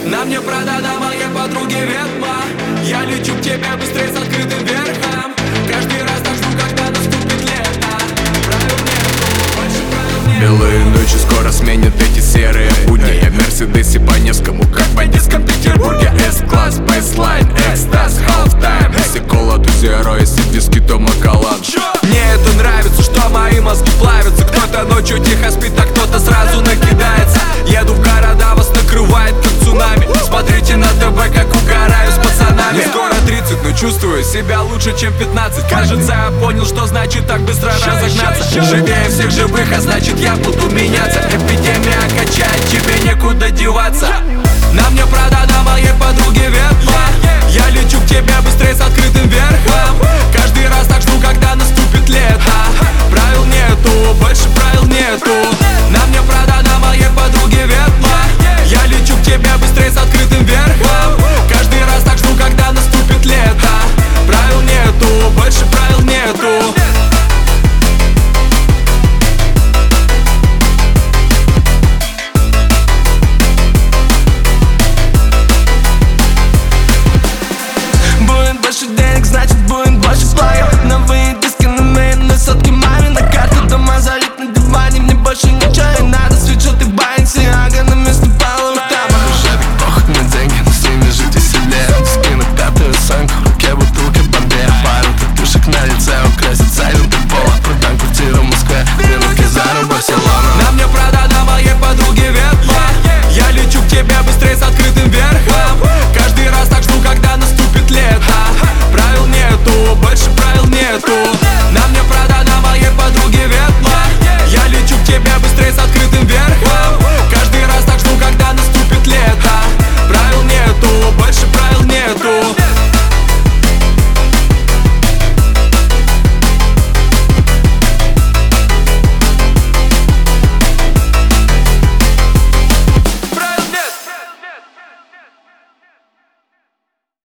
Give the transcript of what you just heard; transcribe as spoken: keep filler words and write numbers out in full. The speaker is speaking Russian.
На мне продана моя подруге ведьма. Я лечу к тебе быстрее с открытым верхом. Каждый раз так жду, когда наступит лето. Правил нету, больше правил нету. Белые ночи скоро сменят эти серые будни. Я в Мерседесе по Невскому, как в бандитском Петербурге. С-класс, бейслайн, экстаз, halftime. Если кола, то зеро, если виски, то Макалан. Мне это нравится, что мои мозги плавятся. Кто-то ночью тихо спит, а кто-то сразу накидается. Еду в города, вас накрывает как цунами. Смотрите на ТВ, как угораю с пацанами. Мне скоро тридцать, но чувствую себя лучше, чем пятнадцать. Кажется, я понял, что значит так быстро разогнаться. Живее всех живых, а значит я буду меняться. Эпидемия качает, тебе некуда деваться.